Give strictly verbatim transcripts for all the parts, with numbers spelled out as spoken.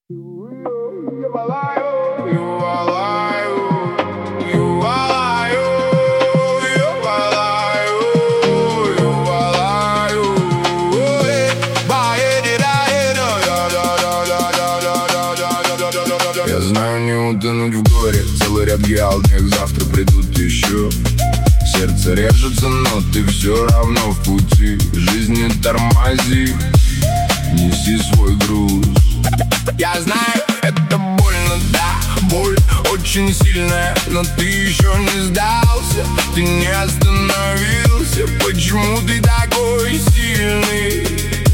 Я знаю, не утонуть в горе. Целый ряд ялдных завтра придут еще. Сердце режется, но ты все равно в пути. Жизнь не тормози, неси свой груз. Я знаю, это больно, да, боль очень сильная, но ты еще не сдался, ты не остановился. Почему ты такой сильный?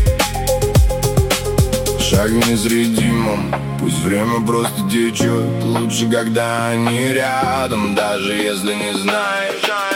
Шаг неизредимым, пусть время просто течет. Лучше, когда они рядом, даже если не знаешь.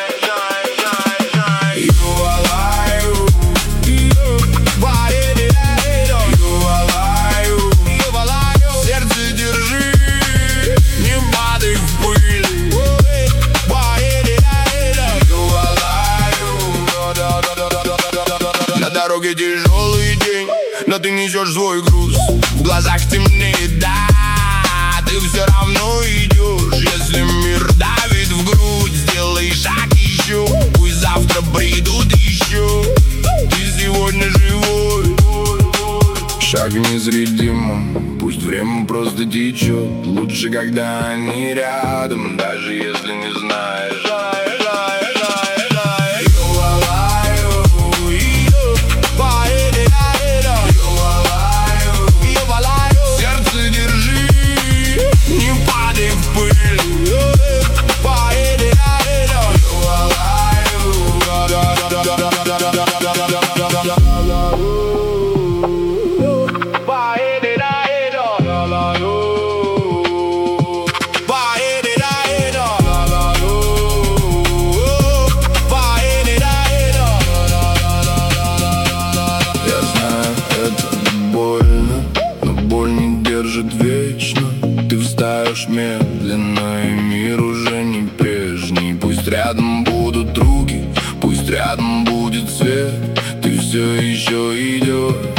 На дороге тяжелый день, но ты несешь свой груз. В глазах темнеет, да, ты все равно идешь. Если мир давит в грудь, сделай шаг еще. Пусть завтра придут еще, ты сегодня живой. Шаг неизредимым, пусть время просто течет. Лучше, когда они рядом, даже если не знаешь. Вечно ты встаешь медленно, и мир уже не прежний. Пусть рядом будут руки, пусть рядом будет свет, ты все еще идешь.